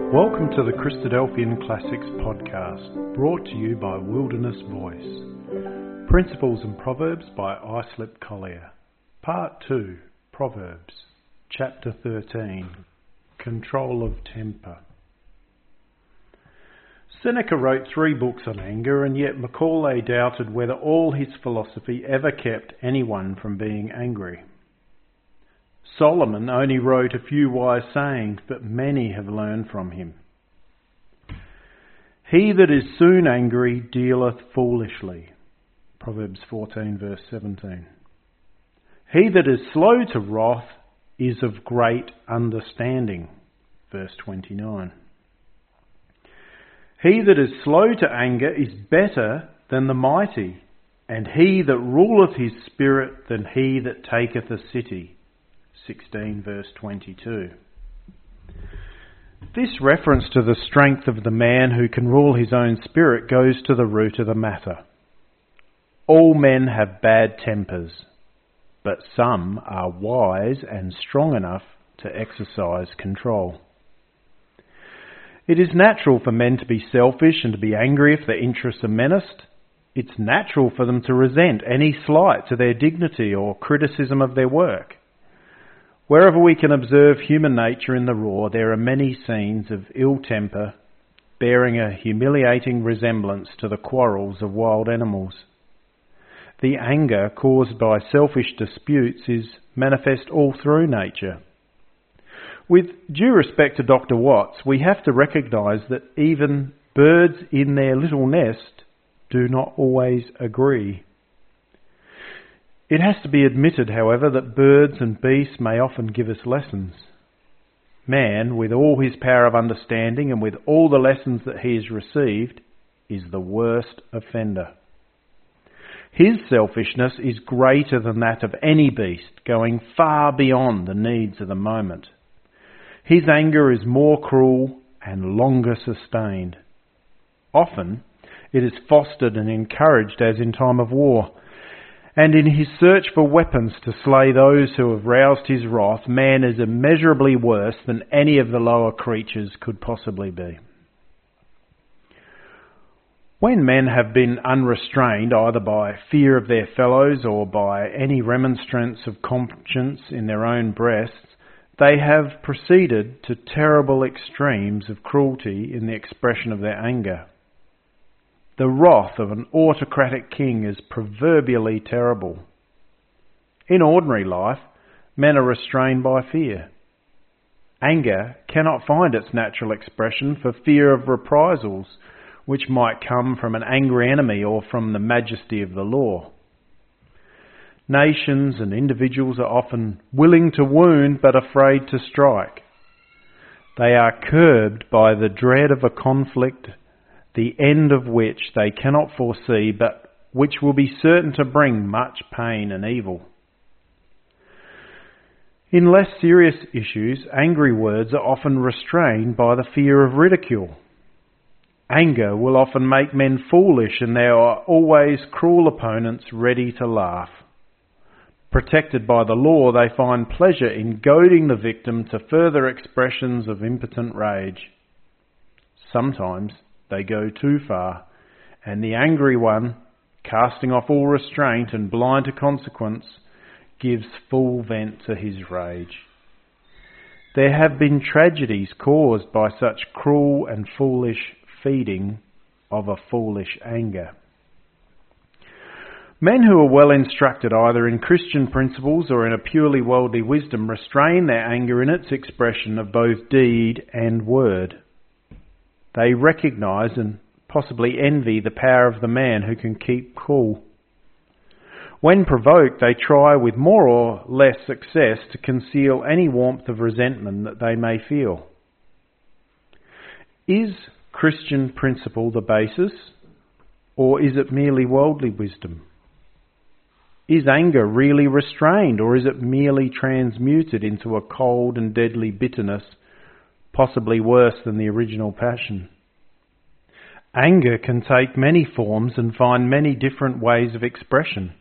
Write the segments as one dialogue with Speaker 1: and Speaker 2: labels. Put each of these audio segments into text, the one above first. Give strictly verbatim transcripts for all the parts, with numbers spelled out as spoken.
Speaker 1: Welcome to the Christadelphian Classics podcast, brought to you by Wilderness Voice. Principles and Proverbs by Islip Collier. Part two, Proverbs, Chapter thirteen, Control of Temper. Seneca wrote three books on anger, and yet Macaulay doubted whether all his philosophy ever kept anyone from being angry. Solomon only wrote a few wise sayings, but many have learned from him. He that is soon angry dealeth foolishly. Proverbs fourteen verse seventeen. He that is slow to wrath is of great understanding. Verse twenty-nine. He that is slow to anger is better than the mighty, and he that ruleth his spirit than he that taketh a city. sixteen verse twenty-two. This reference to the strength of the man who can rule his own spirit goes to the root of the matter. All men have bad tempers, but some are wise and strong enough to exercise control. It is natural for men to be selfish and to be angry if their interests are menaced. It's natural for them to resent any slight to their dignity or criticism of their work. Wherever we can observe human nature in the raw, there are many scenes of ill temper bearing a humiliating resemblance to the quarrels of wild animals. The anger caused by selfish disputes is manifest all through nature. With due respect to Doctor Watts, we have to recognise that even birds in their little nest do not always agree. It has to be admitted, however, that birds and beasts may often give us lessons. Man, with all his power of understanding and with all the lessons that he has received, is the worst offender. His selfishness is greater than that of any beast, going far beyond the needs of the moment. His anger is more cruel and longer sustained. Often it is fostered and encouraged as in time of war. And in his search for weapons to slay those who have roused his wrath, man is immeasurably worse than any of the lower creatures could possibly be. When men have been unrestrained either by fear of their fellows or by any remonstrance of conscience in their own breasts, they have proceeded to terrible extremes of cruelty in the expression of their anger. The wrath of an autocratic king is proverbially terrible. In ordinary life, men are restrained by fear. Anger cannot find its natural expression for fear of reprisals, which might come from an angry enemy or from the majesty of the law. Nations and individuals are often willing to wound but afraid to strike. They are curbed by the dread of a conflict, the end of which they cannot foresee, but which will be certain to bring much pain and evil. In less serious issues, angry words are often restrained by the fear of ridicule. Anger will often make men foolish, and there are always cruel opponents ready to laugh. Protected by the law, they find pleasure in goading the victim to further expressions of impotent rage. Sometimes they go too far, and the angry one, casting off all restraint and blind to consequence, gives full vent to his rage. There have been tragedies caused by such cruel and foolish feeding of a foolish anger. Men who are well instructed either in Christian principles or in a purely worldly wisdom restrain their anger in its expression of both deed and word. They recognise and possibly envy the power of the man who can keep cool. When provoked, they try with more or less success to conceal any warmth of resentment that they may feel. Is Christian principle the basis, or is it merely worldly wisdom? Is anger really restrained, or is it merely transmuted into a cold and deadly bitterness, possibly worse than the original passion? Anger can take many forms and find many different ways of expression.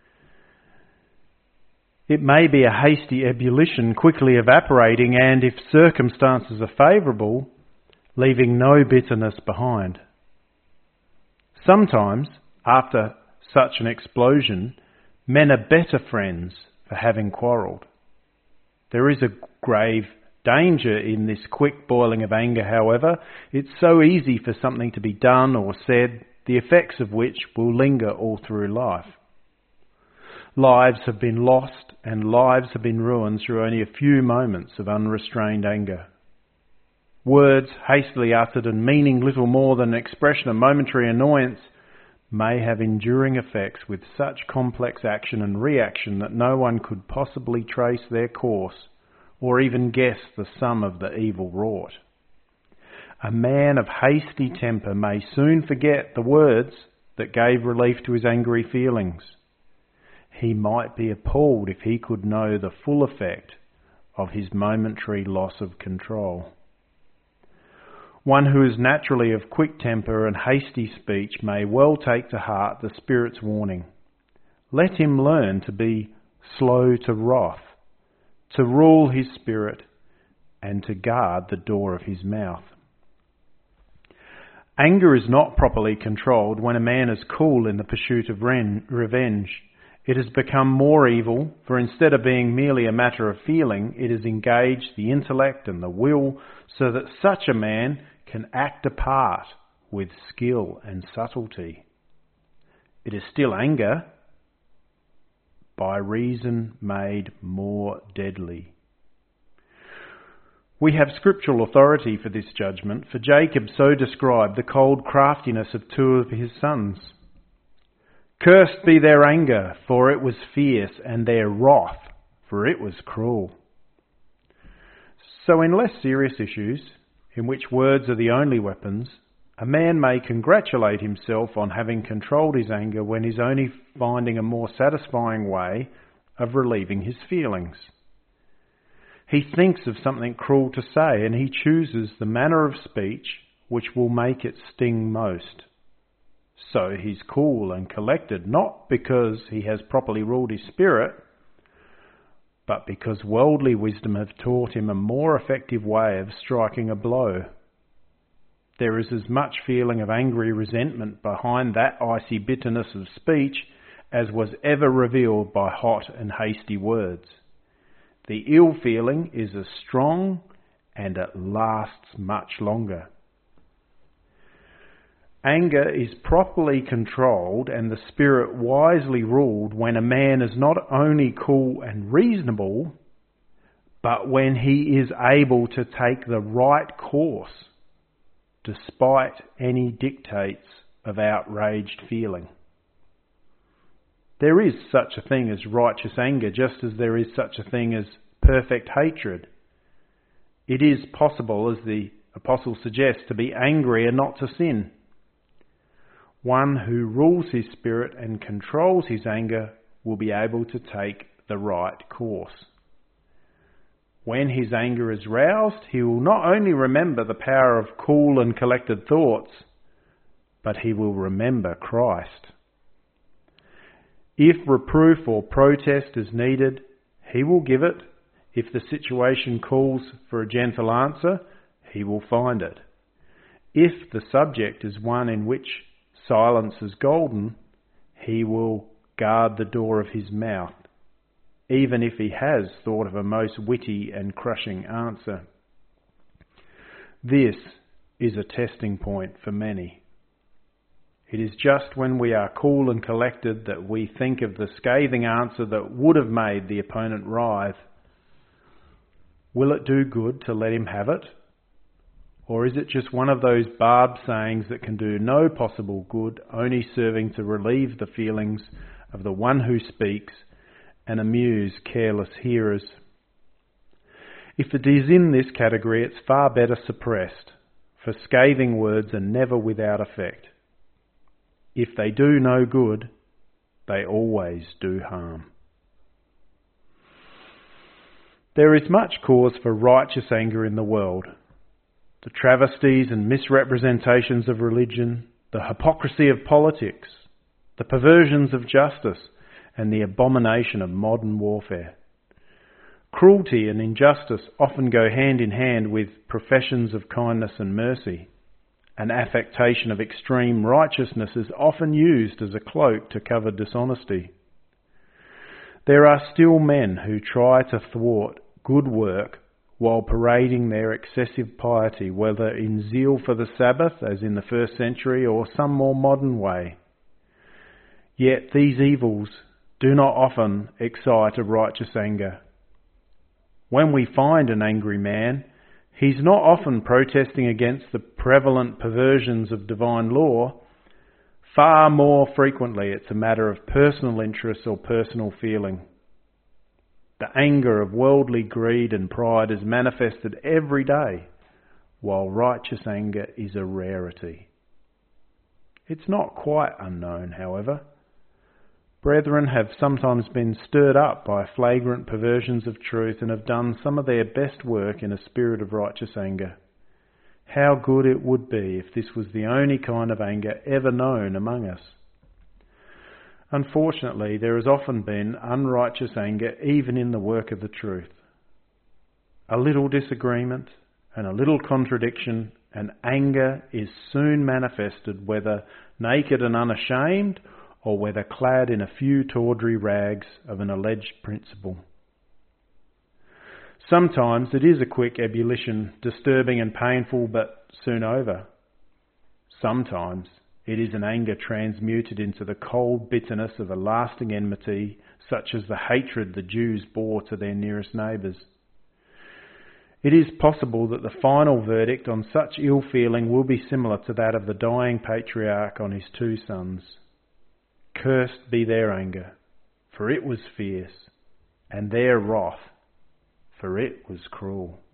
Speaker 1: It may be a hasty ebullition quickly evaporating, and if circumstances are favourable, leaving no bitterness behind. Sometimes, after such an explosion, men are better friends for having quarrelled. There is a grave danger in this quick boiling of anger, however. It's so easy for something to be done or said, the effects of which will linger all through life. Lives have been lost and lives have been ruined through only a few moments of unrestrained anger. Words hastily uttered and meaning little more than an expression of momentary annoyance may have enduring effects with such complex action and reaction that no one could possibly trace their course or even guess the sum of the evil wrought. A man of hasty temper may soon forget the words that gave relief to his angry feelings. He might be appalled if he could know the full effect of his momentary loss of control. One who is naturally of quick temper and hasty speech may well take to heart the Spirit's warning. Let him learn to be slow to wrath, to rule his spirit, and to guard the door of his mouth. Anger is not properly controlled when a man is cool in the pursuit of ren- revenge. It has become more evil, for instead of being merely a matter of feeling, it has engaged the intellect and the will so that such a man can act a part with skill and subtlety. It is still anger, by reason made more deadly. We have scriptural authority for this judgment, for Jacob so described the cold craftiness of two of his sons. Cursed be their anger, for it was fierce, and their wrath, for it was cruel. So in less serious issues, in which words are the only weapons, a man may congratulate himself on having controlled his anger when he's only finding a more satisfying way of relieving his feelings. He thinks of something cruel to say, and he chooses the manner of speech which will make it sting most. So he's cool and collected, not because he has properly ruled his spirit, but because worldly wisdom have taught him a more effective way of striking a blow. There is as much feeling of angry resentment behind that icy bitterness of speech as was ever revealed by hot and hasty words. The ill feeling is as strong and it lasts much longer. Anger is properly controlled and the spirit wisely ruled when a man is not only cool and reasonable, but when he is able to take the right course despite any dictates of outraged feeling. There is such a thing as righteous anger, just as there is such a thing as perfect hatred. It is possible, as the apostle suggests, to be angry and not to sin. One who rules his spirit and controls his anger will be able to take the right course. When his anger is roused, he will not only remember the power of cool and collected thoughts, but he will remember Christ. If reproof or protest is needed, he will give it. If the situation calls for a gentle answer, he will find it. If the subject is one in which silence is golden, he will guard the door of his mouth, even if he has thought of a most witty and crushing answer. This is a testing point for many. It is just when we are cool and collected that we think of the scathing answer that would have made the opponent writhe. Will it do good to let him have it? Or is it just one of those barbed sayings that can do no possible good, only serving to relieve the feelings of the one who speaks and amuse careless hearers? If it is in this category, it's far better suppressed, for scathing words are never without effect. If they do no good, they always do harm. There is much cause for righteous anger in the world. The travesties and misrepresentations of religion, the hypocrisy of politics, the perversions of justice, and the abomination of modern warfare. Cruelty and injustice often go hand in hand with professions of kindness and mercy. An affectation of extreme righteousness is often used as a cloak to cover dishonesty. There are still men who try to thwart good work while parading their excessive piety, whether in zeal for the Sabbath, as in the first century, or some more modern way. Yet these evils do not often excite a righteous anger. When we find an angry man, he's not often protesting against the prevalent perversions of divine law. Far more frequently, it's a matter of personal interest or personal feeling. The anger of worldly greed and pride is manifested every day, while righteous anger is a rarity. It's not quite unknown, however. Brethren have sometimes been stirred up by flagrant perversions of truth and have done some of their best work in a spirit of righteous anger. How good it would be if this was the only kind of anger ever known among us. Unfortunately, there has often been unrighteous anger even in the work of the truth. A little disagreement and a little contradiction, and anger is soon manifested, whether naked and unashamed or whether clad in a few tawdry rags of an alleged principle. Sometimes it is a quick ebullition, disturbing and painful, but soon over. Sometimes it is an anger transmuted into the cold bitterness of a lasting enmity, such as the hatred the Jews bore to their nearest neighbours. It is possible that the final verdict on such ill feeling will be similar to that of the dying patriarch on his two sons. Cursed be their anger, for it was fierce, and their wrath, for it was cruel.